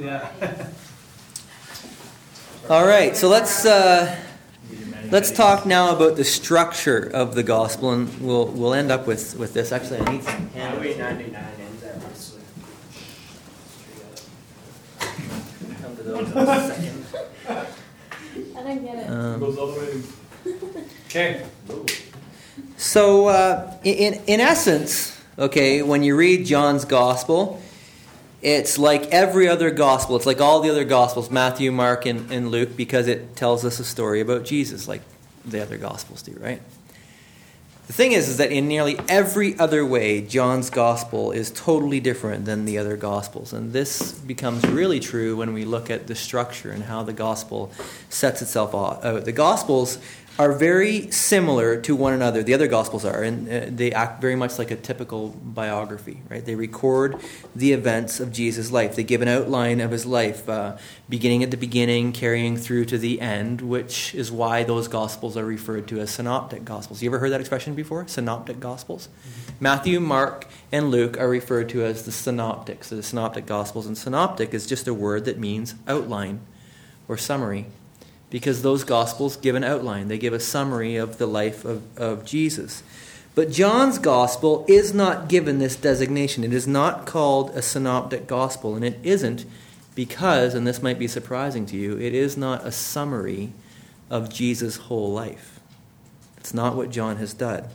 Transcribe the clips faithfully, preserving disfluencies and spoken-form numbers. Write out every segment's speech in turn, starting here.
Yeah. All right, so let's uh, let's talk now about the structure of the gospel, and we'll we'll end up with, with this. Actually, I need some Highway ninety-nine ends there. Come to those in a second. I don't get it. Um, It goes all the way. Okay. So, uh, in in essence, okay, when you read John's gospel, it's like every other gospel. It's like all the other gospels, Matthew, Mark, and, and Luke, because it tells us a story about Jesus, like the other gospels do, right? The thing is, is that in nearly every other way, John's gospel is totally different than the other gospels. And this becomes really true when we look at the structure and how the gospel sets itself out. The gospels are very similar to one another. The other gospels are, and uh, they act very much like a typical biography, right? They record the events of Jesus' life. They give an outline of his life, uh, beginning at the beginning, carrying through to the end, which is why those gospels are referred to as synoptic gospels. You ever heard that expression before? Synoptic gospels? Mm-hmm. Matthew, Mark, and Luke are referred to as the synoptics, so the synoptic gospels. And synoptic is just a word that means outline or summary, because those gospels give an outline. They give a summary of the life of, of Jesus. But John's gospel is not given this designation. It is not called a synoptic gospel, and it isn't because, and this might be surprising to you, it is not a summary of Jesus' whole life. It's not what John has done.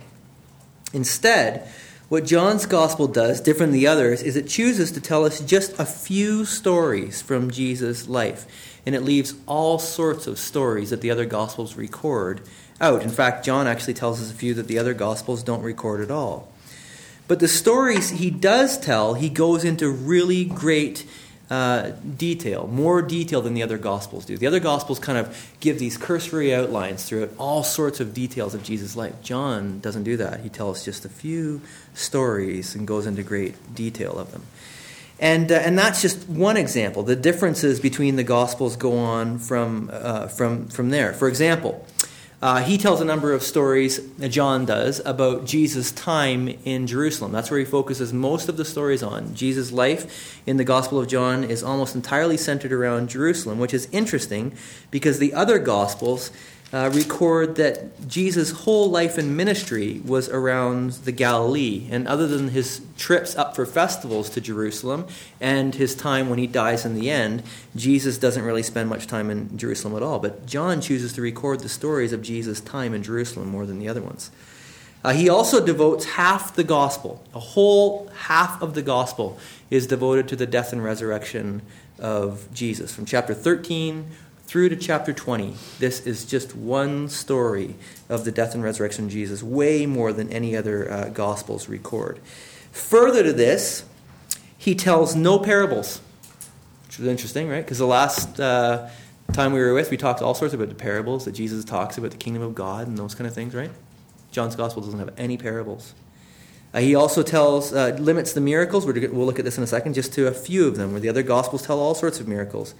Instead, what John's gospel does, different than the others, is it chooses to tell us just a few stories from Jesus' life. And it leaves all sorts of stories that the other gospels record out. In fact, John actually tells us a few that the other gospels don't record at all. But the stories he does tell, he goes into really great uh, detail, more detail than the other gospels do. The other gospels kind of give these cursory outlines throughout all sorts of details of Jesus' life. John doesn't do that. He tells just a few stories and goes into great detail of them. And uh, and that's just one example. The differences between the Gospels go on from uh, from from there. For example, uh, he tells a number of stories, John does, about Jesus' time in Jerusalem. That's where he focuses most of the stories on. Jesus' life in the Gospel of John is almost entirely centered around Jerusalem, which is interesting because the other Gospels Uh, record that Jesus' whole life and ministry was around the Galilee. And other than his trips up for festivals to Jerusalem and his time when he dies in the end, Jesus doesn't really spend much time in Jerusalem at all. But John chooses to record the stories of Jesus' time in Jerusalem more than the other ones. Uh, he also devotes half the gospel, a whole half of the gospel is devoted to the death and resurrection of Jesus. From chapter thirteen through to chapter twenty, this is just one story of the death and resurrection of Jesus, way more than any other uh, Gospels record. Further to this, he tells no parables, which is interesting, right? Because the last uh, time we were with, we talked all sorts about the parables that Jesus talks about, the kingdom of God and those kind of things, right? John's Gospel doesn't have any parables. Uh, he also tells, uh, limits the miracles, we're, we'll look at this in a second, just to a few of them, where the other Gospels tell all sorts of miracles.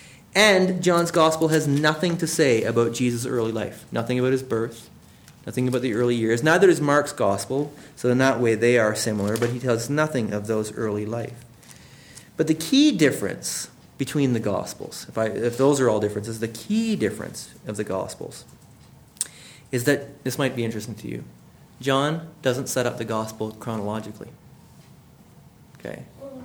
And John's Gospel has nothing to say about Jesus' early life. Nothing about his birth. Nothing about the early years. Neither does Mark's Gospel. So in that way they are similar. But he tells nothing of those early life. But the key difference between the Gospels, if, I, if those are all differences, the key difference of the Gospels is that, this might be interesting to you, John doesn't set up the Gospel chronologically. Okay?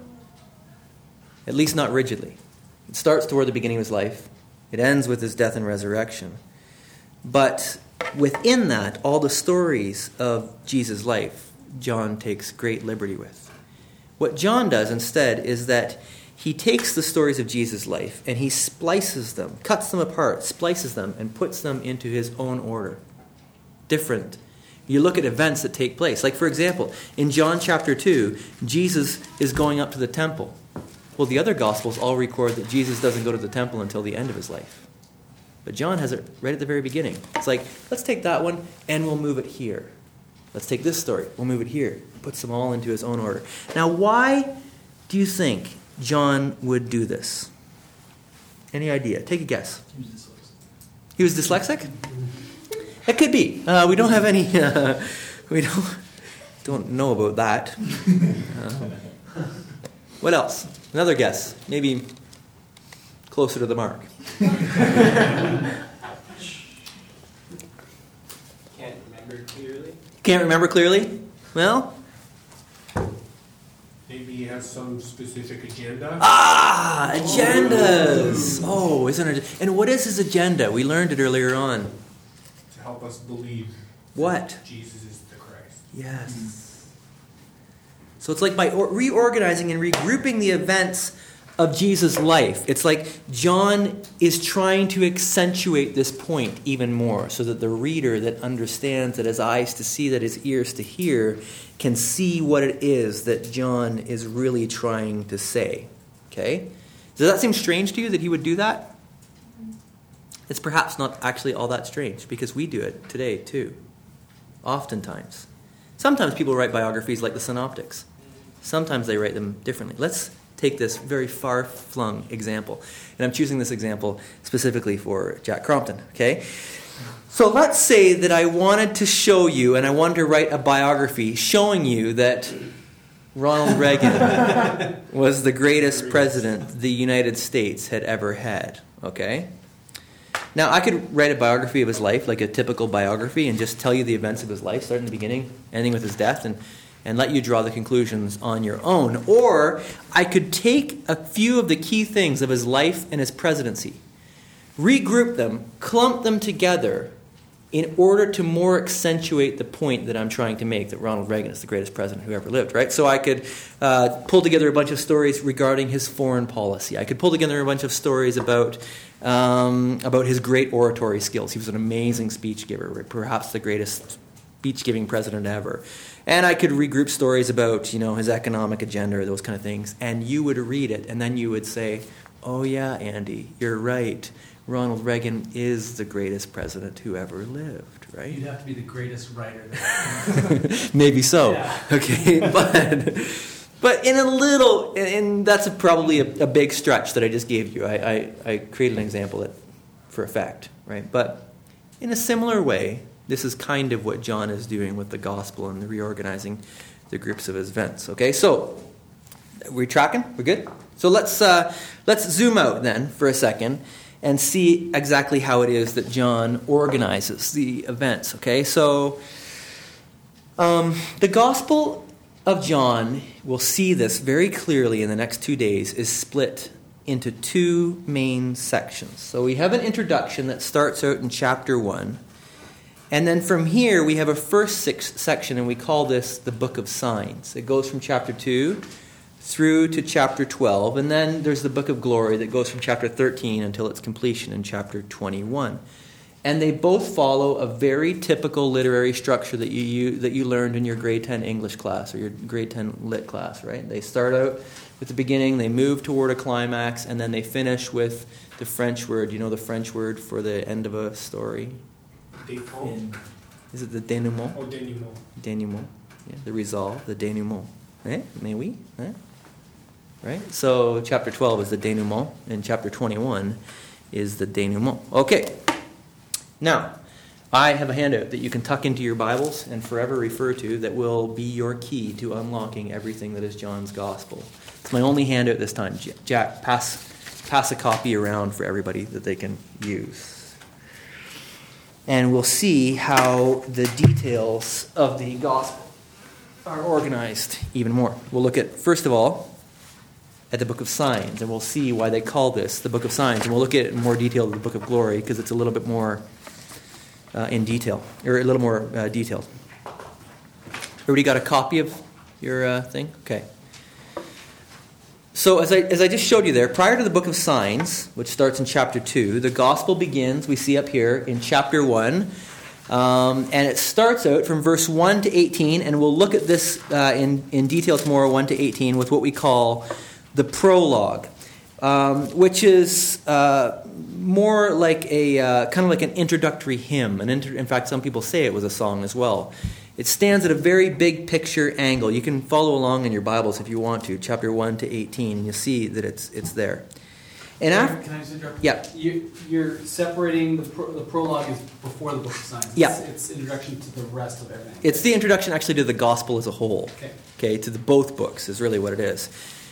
At least not rigidly. It starts toward the beginning of his life. It ends with his death and resurrection. But within that, all the stories of Jesus' life, John takes great liberty with. What John does instead is that he takes the stories of Jesus' life and he splices them, cuts them apart, splices them, and puts them into his own order. Different. You look at events that take place. Like, for example, in John chapter two, Jesus is going up to the temple. Well, the other Gospels all record that Jesus doesn't go to the temple until the end of his life. But John has it right at the very beginning. It's like, let's take that one and we'll move it here. Let's take this story, we'll move it here. Puts them all into his own order. Now, why do you think John would do this? Any idea? Take a guess. He was dyslexic? It could be. Uh, we don't have any, uh, we don't, don't know about that. Um, what else? Another guess. Maybe closer to the mark. Can't remember clearly. Can't remember clearly? Well, Maybe he has some specific agenda. ah, agendas. Oh, isn't it? And what is his agenda? We learned it earlier on. To help us believe What? that Jesus is the Christ. Yes. So it's like by or- reorganizing and regrouping the events of Jesus' life. It's like John is trying to accentuate this point even more so that the reader that understands, that has eyes to see, that has ears to hear, can see what it is that John is really trying to say. Okay? Does that seem strange to you that he would do that? It's perhaps not actually all that strange because we do it today too. Oftentimes. Sometimes people write biographies like the Synoptics. Sometimes they write them differently. Let's take this very far-flung example. And I'm choosing this example specifically for Jack Crompton, okay? So let's say that I wanted to show you, and I wanted to write a biography showing you that Ronald Reagan was the greatest president the United States had ever had, okay? Now, I could write a biography of his life, like a typical biography, and just tell you the events of his life, starting in the beginning, ending with his death, and and let you draw the conclusions on your own. Or I could take a few of the key things of his life and his presidency, regroup them, clump them together in order to more accentuate the point that I'm trying to make, that Ronald Reagan is the greatest president who ever lived, right? So I could uh, pull together a bunch of stories regarding his foreign policy. I could pull together a bunch of stories about um, about his great oratory skills. He was an amazing speech giver, perhaps the greatest speech-giving president ever. And I could regroup stories about, you know, his economic agenda or those kind of things. And you would read it, and then you would say, oh yeah, Andy, you're right. Ronald Reagan is the greatest president who ever lived, right? You'd have to be the greatest writer. Maybe so. Yeah. Okay, but but in a little, and that's a, probably a, a big stretch that I just gave you. I, I, I created an example that, for effect, right? But in a similar way, this is kind of what John is doing with the gospel and the reorganizing the groups of his events. Okay, so we're tracking? We're good? So let's uh, let's zoom out then for a second and see exactly how it is that John organizes the events. Okay, so um, the Gospel of John, we'll see this very clearly in the next two days, is split into two main sections. So we have an introduction that starts out in chapter one. And then from here, we have a first six section, and we call this the Book of Signs. It goes from chapter two through to chapter twelve. And then there's the Book of Glory that goes from chapter thirteen until its completion in chapter twenty-one. And they both follow a very typical literary structure that you, you that you learned in your grade ten English class or your grade ten lit class, right? They start out with the beginning, they move toward a climax, and then they finish with the French word. You know the French word for the end of a story? Défend. Is it the denouement? Oh, dénouement. Denouement. Yeah, the resolve, the denouement. Eh? Mais oui? Eh? Right? So chapter twelve is the denouement, and chapter twenty-one is the denouement. Okay. Now, I have a handout that you can tuck into your Bibles and forever refer to that will be your key to unlocking everything that is John's Gospel. It's my only handout this time. Jack, pass, pass a copy around for everybody that they can use. And we'll see how the details of the gospel are organized even more. We'll look at, first of all, at the Book of Signs, and we'll see why they call this the Book of Signs. And we'll look at it in more detail in the Book of Glory, because it's a little bit more uh, in detail, or a little more uh, detailed. Everybody got a copy of your uh, thing? Okay. So as I as I just showed you there, prior to the Book of Signs, which starts in chapter two, the gospel begins, we see up here, in chapter one. Um, and it starts out from verse one to eighteen, and we'll look at this uh, in, in detail tomorrow, one to eighteen, with what we call the prologue, um, which is uh, more like a uh, kind of like an introductory hymn. And inter- in fact, some people say it was a song as well. It stands at a very big picture angle. You can follow along in your Bibles if you want to, chapter one to eighteen, and you'll see that it's it's there. And after, Can I just interrupt? Yeah. You, you're separating the pro, the prologue is before the Book of Signs. Yeah. It's, it's introduction to the rest of everything. It's the introduction actually to the gospel as a whole. Okay. Okay, to the both books is really what it is.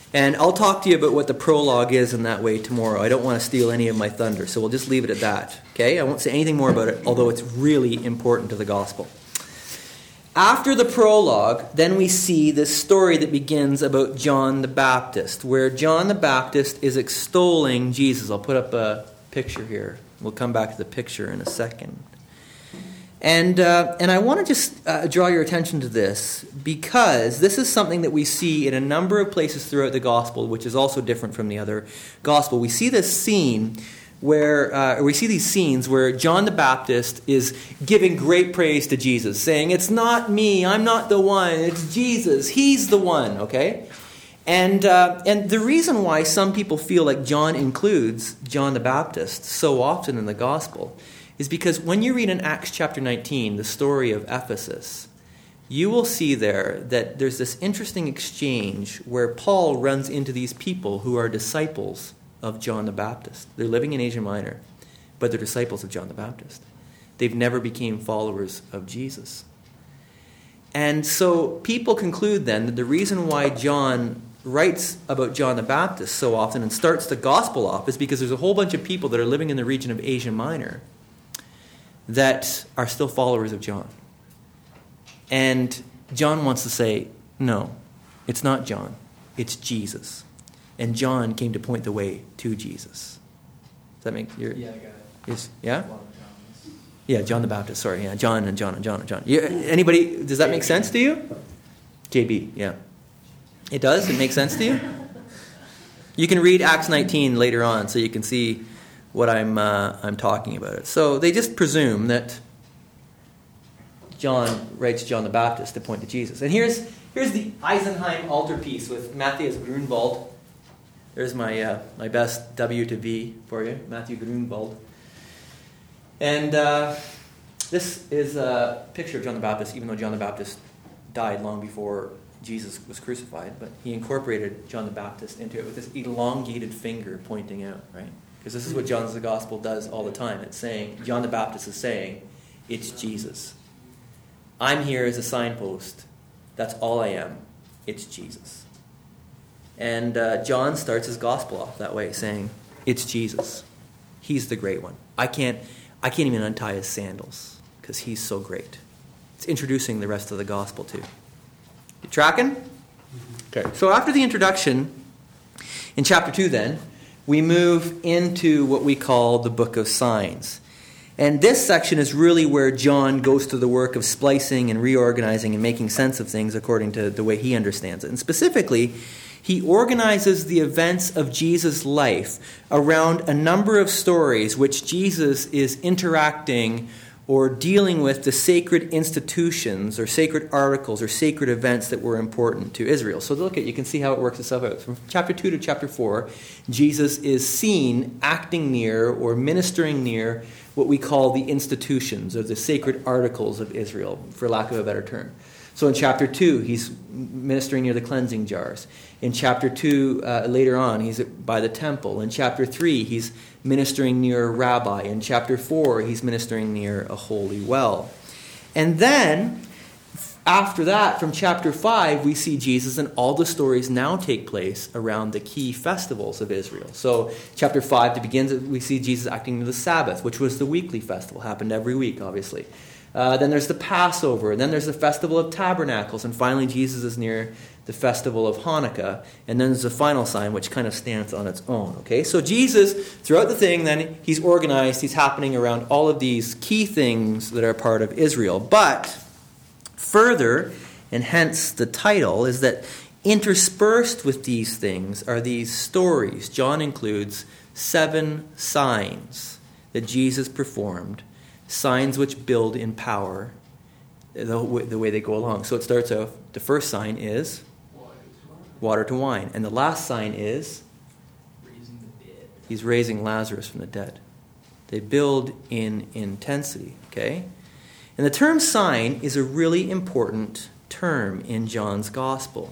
And I'll talk to you about what the prologue is in that way tomorrow. I don't want to steal any of my thunder, so we'll just leave it at that. Okay? I won't say anything more about it, although it's really important to the gospel. After the prologue, then we see this story that begins about John the Baptist, where John the Baptist is extolling Jesus. I'll put up a picture here. We'll come back to the picture in a second. And uh, and I want to just uh, draw your attention to this, because this is something that we see in a number of places throughout the gospel, which is also different from the other gospel. We see this scene where uh, we see these scenes where John the Baptist is giving great praise to Jesus, saying, "It's not me, I'm not the one, it's Jesus, he's the one." Okay, and uh, and the reason why some people feel like John includes John the Baptist so often in the gospel is because when you read in Acts chapter nineteen, the story of Ephesus, you will see there that there's this interesting exchange where Paul runs into these people who are disciples of John the Baptist. They're living in Asia Minor, but they're disciples of John the Baptist. They've never became followers of Jesus. And so people conclude then that the reason why John writes about John the Baptist so often and starts the gospel off is because there's a whole bunch of people that are living in the region of Asia Minor that are still followers of John. And John wants to say, no, it's not John, it's Jesus. And John came to point the way to Jesus. Does that make your Yeah, I got it. is yeah? A lot of Johns. Yeah, John the Baptist, sorry, yeah, John and John and John and John. You, anybody, does that make sense to you? J B, yeah. It does? It makes sense to you? You can read Acts nineteen later on so you can see what I'm uh, I'm talking about it. So they just presume that John writes John the Baptist to point to Jesus. And here's here's the Eisenheim altarpiece with Matthias Grunwald. There's my uh, my best W to V for you, Matthew Grunwald. And uh, this is a picture of John the Baptist, even though John the Baptist died long before Jesus was crucified, but he incorporated John the Baptist into it with this elongated finger pointing out, right? Because this is what John's the Gospel does all the time. It's saying, John the Baptist is saying, it's Jesus. I'm here as a signpost. That's all I am. It's Jesus. And uh, John starts his Gospel off that way, saying, it's Jesus. He's the great one. I can't, I can't even untie his sandals because he's so great. It's introducing the rest of the Gospel too. You tracking? Okay. So after the introduction, in chapter two then, we move into what we call the book of signs. And this section is really where John goes to the work of splicing and reorganizing and making sense of things according to the way he understands it. And specifically, he organizes the events of Jesus' life around a number of stories which Jesus is interacting or dealing with the sacred institutions or sacred articles or sacred events that were important to Israel. So look at, you can see how it works itself out. From chapter two to chapter four, Jesus is seen acting near or ministering near what we call the institutions or the sacred articles of Israel, for lack of a better term. So in chapter two, he's ministering near the cleansing jars. In chapter two, uh, later on, he's by the temple. In chapter three, he's ministering near a rabbi. In chapter four, he's ministering near a holy well. And then, after that, from chapter five, we see Jesus, and all the stories now take place around the key festivals of Israel. So chapter five, to begin, we see Jesus acting near the Sabbath, which was the weekly festival, happened every week, obviously. Uh, then there's the Passover, and then there's the Festival of Tabernacles, and finally Jesus is near the Festival of Hanukkah, and then there's the final sign, which kind of stands on its own. Okay, so Jesus, throughout the thing, then he's organized, he's happening around all of these key things that are part of Israel. But further, and hence the title, is that interspersed with these things are these stories. John includes seven signs that Jesus performed, signs which build in power the way, the way they go along. So it starts off, the first sign is water to wine. And the last sign is Raising the dead. he's raising Lazarus from the dead. They build in intensity, okay? And the term sign is a really important term in John's Gospel.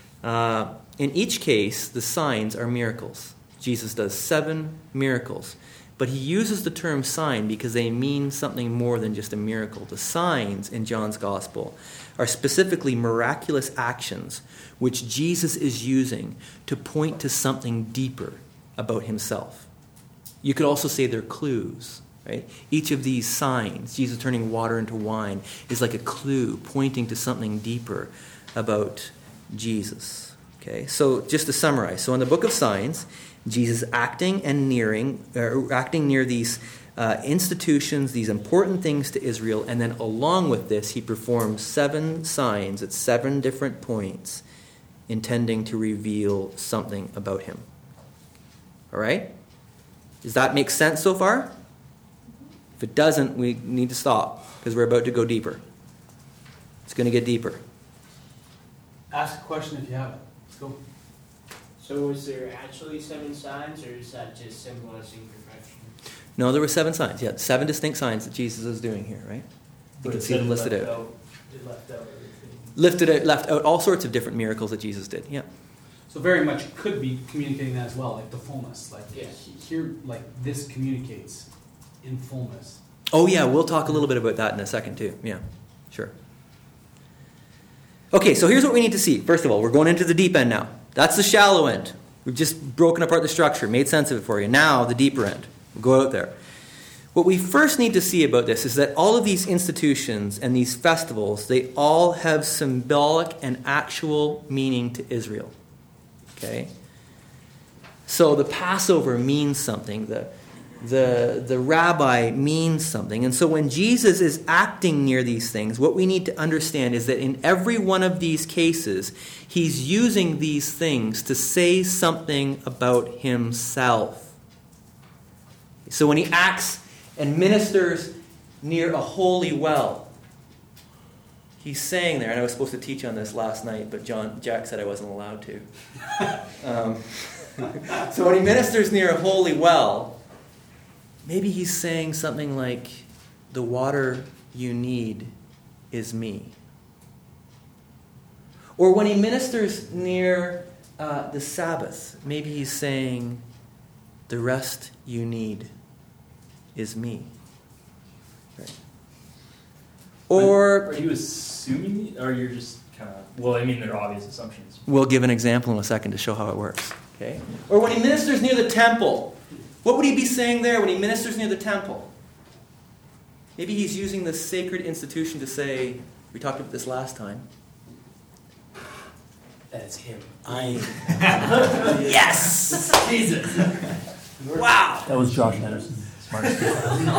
Uh, in each case, the signs are miracles. Jesus does seven miracles. But he uses the term sign because they mean something more than just a miracle. The signs in John's gospel are specifically miraculous actions which Jesus is using to point to something deeper about himself. You could also say they're clues, right? Each of these signs, Jesus turning water into wine, is like a clue pointing to something deeper about Jesus. Okay, so just to summarize, so in the book of signs, Jesus acting and nearing, or acting near these uh, institutions, these important things to Israel, and then along with this, he performs seven signs at seven different points, intending to reveal something about him. All right? Does that make sense so far? If it doesn't, we need to stop because we're about to go deeper. It's going to get deeper. Ask a question if you have it. Let's go. So was there actually seven signs, or is that just symbolizing perfection? No, there were seven signs. Yeah, seven distinct signs that Jesus is doing here, right? You can see them listed out. out. It left out everything. Lifted out, left out all sorts of different miracles that Jesus did. Yeah. So very much could be communicating that as well, like the fullness. Like Yeah. here, like this communicates in fullness. Oh yeah, we'll talk a little bit about that in a second too. Yeah, sure. Okay, so here's what we need to see. First of all, we're going into the deep end now. That's the shallow end. We've just broken apart the structure, made sense of it for you. Now, the deeper end. We'll go out there. What we first need to see about this is that all of these institutions and these festivals, they all have symbolic and actual meaning to Israel. Okay? So the Passover means something. The, the, the rabbi means something. And so when Jesus is acting near these things, what we need to understand is that in every one of these cases, he's using these things to say something about himself. So when he acts and ministers near a holy well, he's saying there, and I was supposed to teach on this last night, but John Jack said I wasn't allowed to. Um, so when he ministers near a holy well, maybe he's saying something like, the water you need is me. Or when he ministers near uh, the Sabbath, maybe he's saying, the rest you need is me. Right. Or... Are you assuming, or you're just kind of... Well, I mean, they're obvious assumptions. We'll give an example in a second to show how it works. Okay. Or when he ministers near the temple, what would he be saying there when he ministers near the temple? Maybe he's using the sacred institution to say, we talked about this last time, That's him. I... yes! Jesus! Wow! That was Josh Anderson. Smartest kid.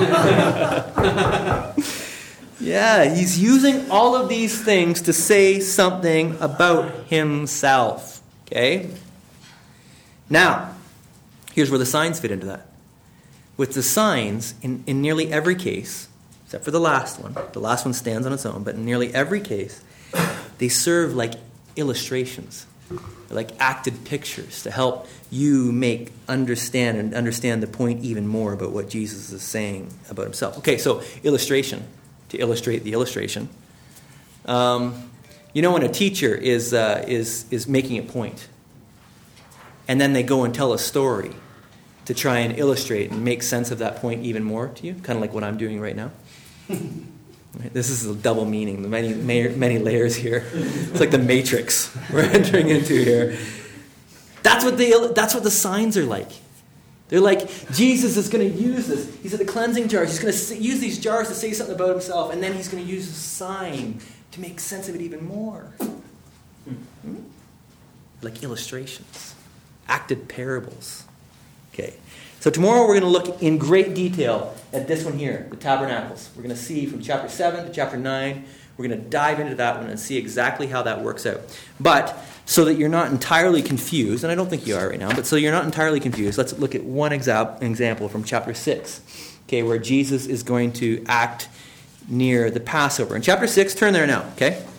Yeah, he's using all of these things to say something about himself. Okay? Now, here's where the signs fit into that. With the signs, in, in nearly every case, except for the last one, the last one stands on its own, but in nearly every case, they serve like illustrations, like acted pictures to help you make understand and understand the point even more about what Jesus is saying about himself. Okay, so illustration, to illustrate the illustration. Um, you know when a teacher is uh, is is making a point, and then they go and tell a story to try and illustrate and make sense of that point even more to you, kind of like what I'm doing right now. Right? This is a double meaning, the many many layers here. It's like the Matrix we're entering into here. That's what the that's what the signs are like. They're like, Jesus is going to use this. He's at the cleansing jars. He's going to use these jars to say something about himself, and then he's going to use a sign to make sense of it even more. Hmm? Like illustrations, acted parables. Okay. So tomorrow we're going to look in great detail at this one here, the tabernacles. We're going to see from chapter seven to chapter nine. We're going to dive into that one and see exactly how that works out. But so that you're not entirely confused, and I don't think you are right now, but so you're not entirely confused, let's look at one exa- example from chapter six, okay, where Jesus is going to act near the Passover. In chapter six, turn there now, okay?